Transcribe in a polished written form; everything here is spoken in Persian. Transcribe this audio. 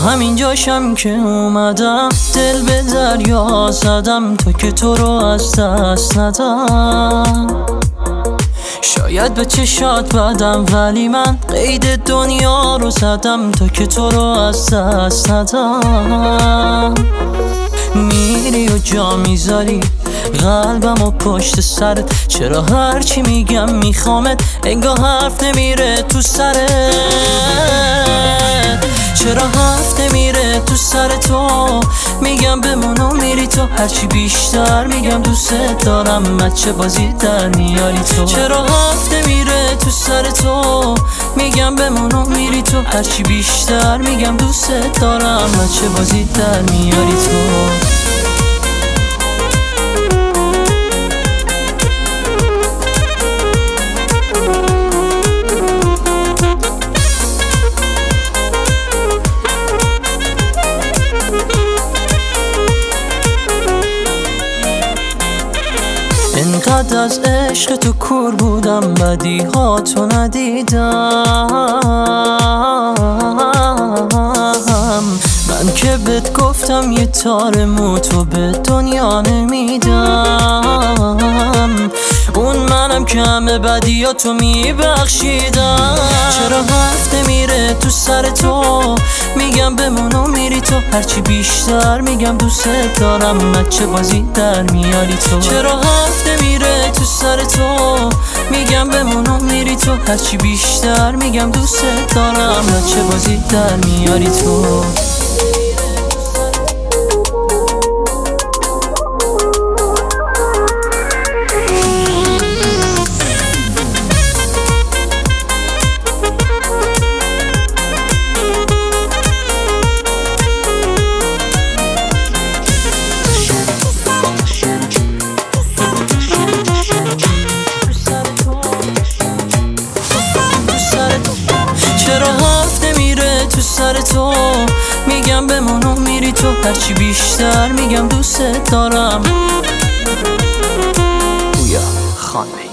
همین جاشم که اومدم دل به دریا زدم تا که تو رو از دست ندم. شاید به چشات بدم ولی من قید دنیا رو زدم تا که تو رو از دست ندم. میری و جا میذاری قلبم و پشت سرت، چرا هرچی میگم میخوامت انگاه حرف نمیره تو سرت. چرا حرف نمیره تو سر تو، میگم بمون و میری تو، هرچی بیشتر میگم دوست دارم بچه بازی در میاری تو. چرا حرف نمیره تو سر تو، میگم بمون و میری تو، هرچی بیشتر میگم دوست دارم بچه بازی در میاری تو. انقدر از عشق تو کور بودم بدی ها تو ندیدم. من که بهت گفتم یه تار موتو به دنیا نمیدم، اون منم که همه بدی ها تو میبخشیدم. چرا حرف نمیره تو سر تو، میگم بمون و میری تو، هرچی بیشتر میگم دوست دارم بچه بازی در میاری تو. چرا حرف نمیره تو سر تو، میگم بمون و میری تو، هرچی بیشتر میگم دوست دارم بچه بازی در میاری تو. چرا حرف نمیره تو سر تو، میگم بمون و میری تو، هرچی بیشتر میگم دوست دارم. بویا خانه